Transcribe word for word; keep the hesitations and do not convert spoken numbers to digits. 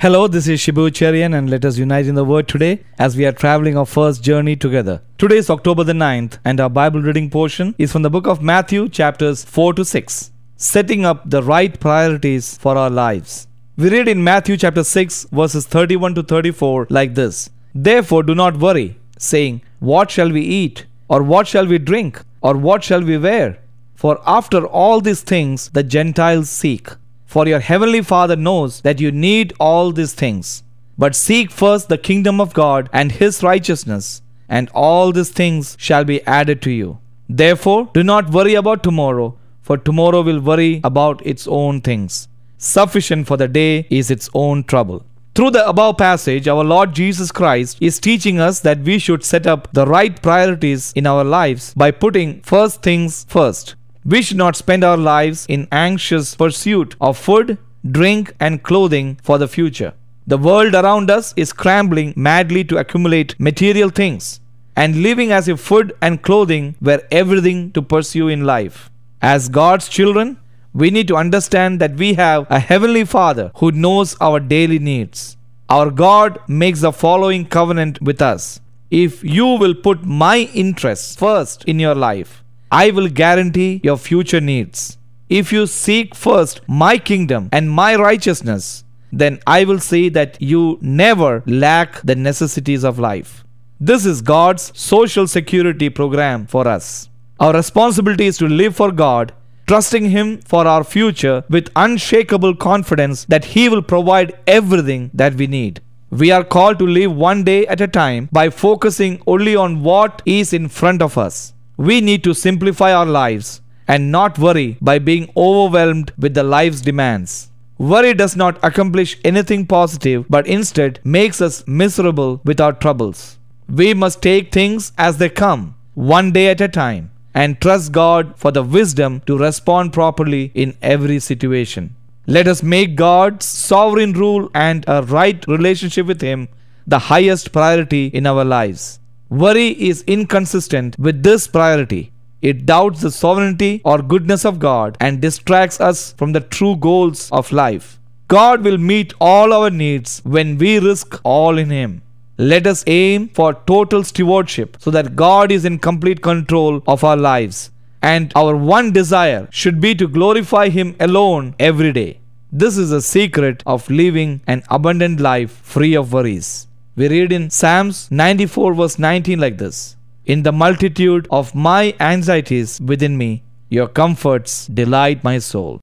Hello, this is Shibu Cherian, and let us unite in the Word today as we are traveling our first journey together. Today is October the ninth, and our Bible reading portion is from the book of Matthew, chapters four to six, setting up the right priorities for our lives. We read in Matthew chapter six, verses thirty-one to thirty-four like this: Therefore do not worry, saying, What shall we eat? Or what shall we drink? Or what shall we wear? For after all these things the Gentiles seek. For your heavenly Father knows that you need all these things. But seek first the kingdom of God and His righteousness, and all these things shall be added to you. Therefore, do not worry about tomorrow, for tomorrow will worry about its own things. Sufficient for the day is its own trouble. Through the above passage, our Lord Jesus Christ is teaching us that we should set up the right priorities in our lives by putting first things first. We should not spend our lives in anxious pursuit of food, drink, and clothing for the future. The world around us is scrambling madly to accumulate material things and living as if food and clothing were everything to pursue in life. As God's children, we need to understand that we have a heavenly Father who knows our daily needs. Our God makes the following covenant with us: if you will put my interests first in your life, I will guarantee your future needs. If you seek first my kingdom and my righteousness, then I will see that you never lack the necessities of life. This is God's social security program for us. Our responsibility is to live for God, trusting Him for our future with unshakable confidence that He will provide everything that we need. We are called to live one day at a time by focusing only on what is in front of us. We need to simplify our lives and not worry by being overwhelmed with the life's demands. Worry does not accomplish anything positive, but instead makes us miserable with our troubles. We must take things as they come, one day at a time, and trust God for the wisdom to respond properly in every situation. Let us make God's sovereign rule and a right relationship with Him the highest priority in our lives. Worry is inconsistent with this priority. It doubts the sovereignty or goodness of God and distracts us from the true goals of life. God will meet all our needs when we risk all in Him. Let us aim for total stewardship so that God is in complete control of our lives, and our one desire should be to glorify Him alone every day. This is the secret of living an abundant life free of worries. We read in Psalms ninety-four verse nineteen like this: In the multitude of my anxieties within me, your comforts delight my soul.